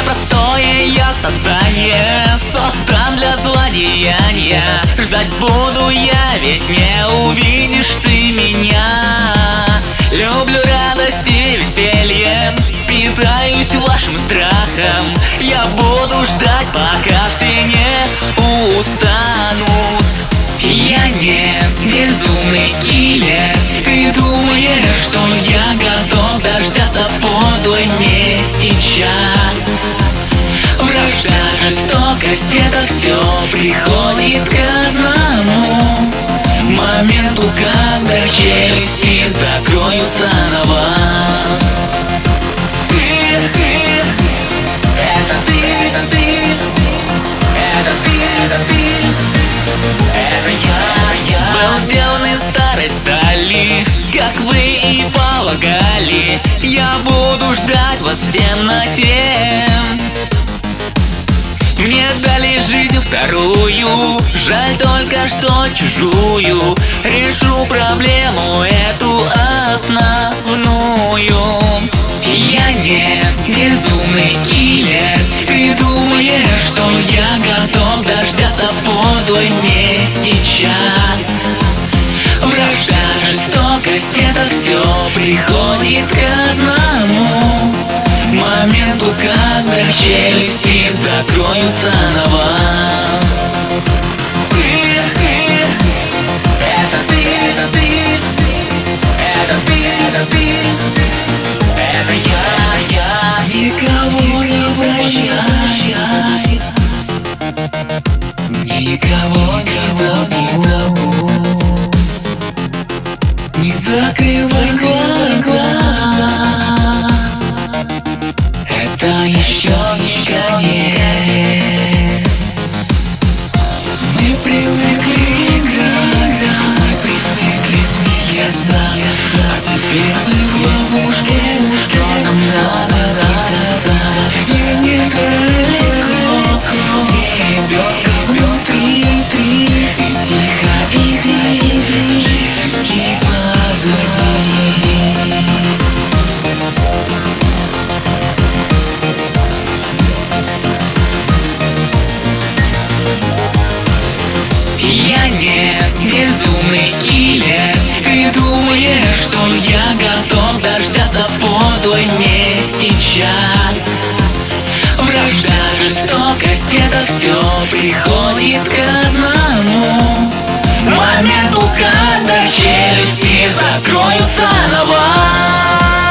непростое я создание, создан для злодеяния. Ждать буду я, ведь не увидишь ты меня. Люблю радость и веселье, питаюсь вашим страхом. Я буду ждать, пока все не устанут. Я не безумный киллер, ты думаешь, что я готов дождаться подлой мести час? Вражда, жестокость, это все приходит к одному моменту, когда челюсти закроются на вас. Это ты, это ты, это ты. Это я был сделан из старой стали, как вы и полагали. Я буду ждать вас в темноте. Мне дали жизнь вторую, жаль только что чужую. Решу проблему эту основную. Я не безумный киллер, ты думаешь, что я готов дождаться подлой мести час? Вражда, жестокость, это все приходит к одному моменту, когда челюсти закроются на вас. Это ты, это ты, это ты, это ты. Это я никого не прощай, никого не забудь, не закрывай глаза. Это еще не конец. Мы привыкли играть, мы привыкли смеяться, а теперь мы в ловушке, что нам надо играться. И недалеко, с ребенком внутри, и тихо иди, челюсти позади. Я не безумный киллер, ты думаешь, что я готов дождаться подлой мести час? Вражда, жестокость, это все приходит к одному моменту, когда челюсти закроются на вас.